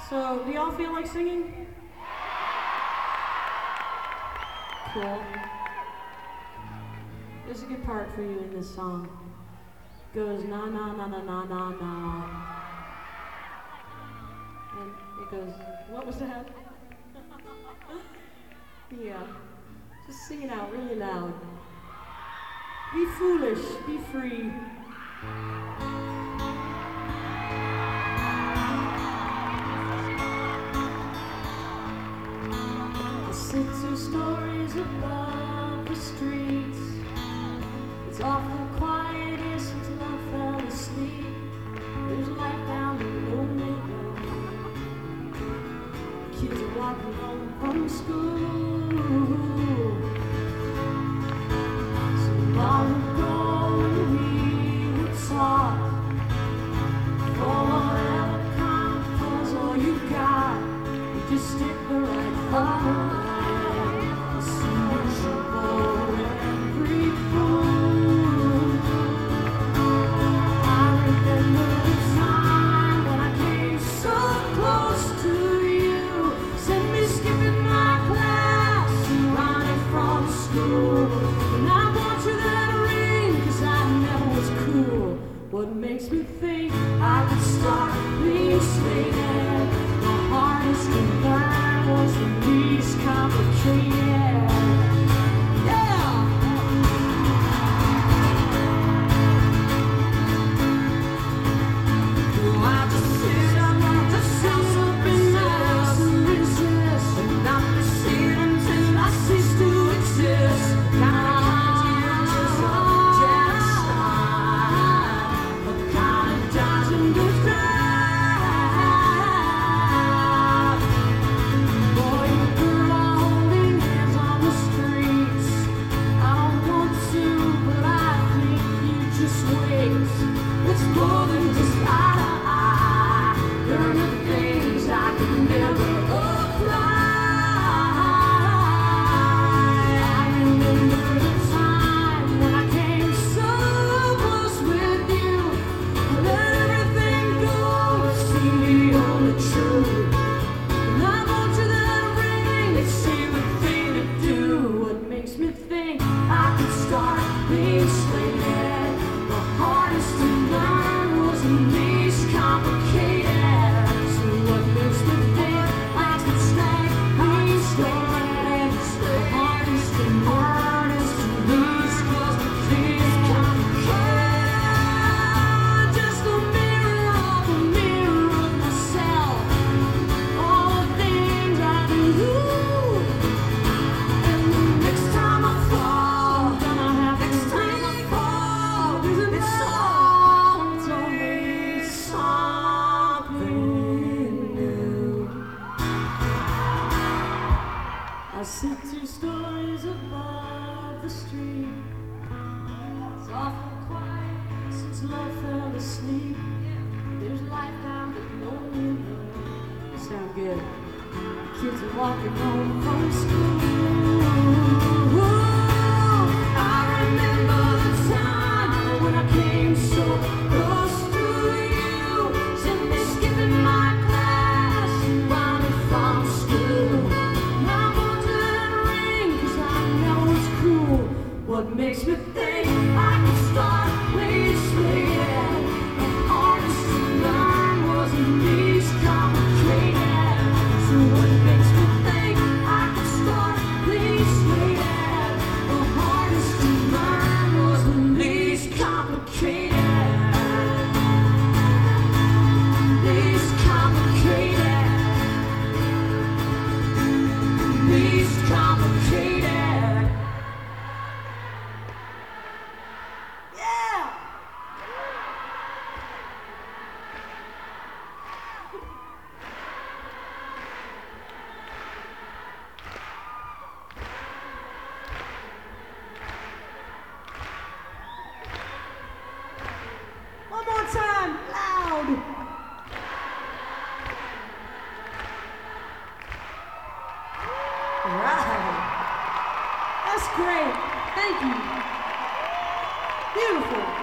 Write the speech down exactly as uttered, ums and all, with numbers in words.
So, do y'all feel like singing? Cool. There's a good part for you in this song. It goes na na na na na na na. And it goes, what was that? Yeah. Just sing it out really loud. Be foolish, be free. I sit two stories above the streets. It's awful quiet here since love fell asleep. There's light down the lonely road. Kids are walking home from school. So long ago when we would talk, for whatever kind of puzzle you got, you just stick the right button. What makes me think I could start being slated? The hardest to learn was the least complicated. Yeah! Well, I just sit up, I just sit up in this and resist, and not be seen until I cease to exist. Now I sit two stories above the street. It's awful quiet since love fell asleep. There's light down the lonely road. You sound good. Kids are walking home from school. I remember the time when I came so close to you. Sent me skipping my class and wound me from school. What makes me think I could start please swinging? The hardest to learn was the least complicated. So what makes me think I could start please swinging? The hardest to learn was the least complicated. Least complicated. Least complicated. One more time, loud. All right. That's great. Thank you. Beautiful.